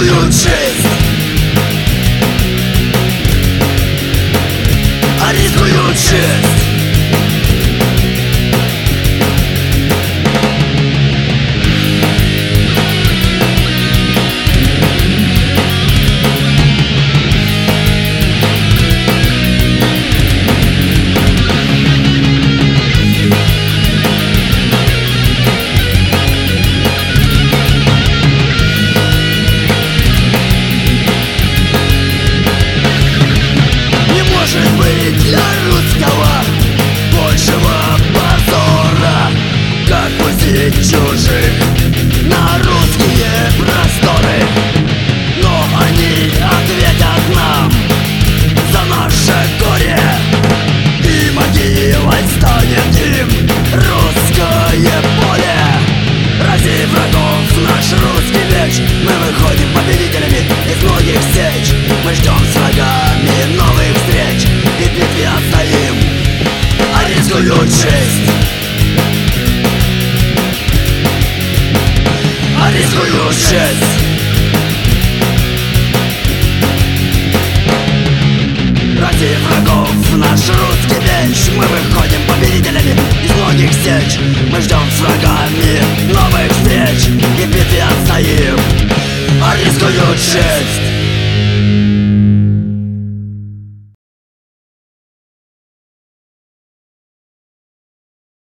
рискую честь, рискую честь. Для русского большего позора, как пустить чужих на русские просторы. Но они ответят нам за наше горе, и могилой станет им русское поле. Ради врагов наш русский меч, мы выходим победителями из многих сеч. Мы ждем с врагами новых встреч и в битве отстоим, рискую честь, рискую честь. Ради врагов наш русский меч, мы выходим победителями из многих сеч. Мы ждем с врагами новых встреч и в битве отстоим, рискую честь.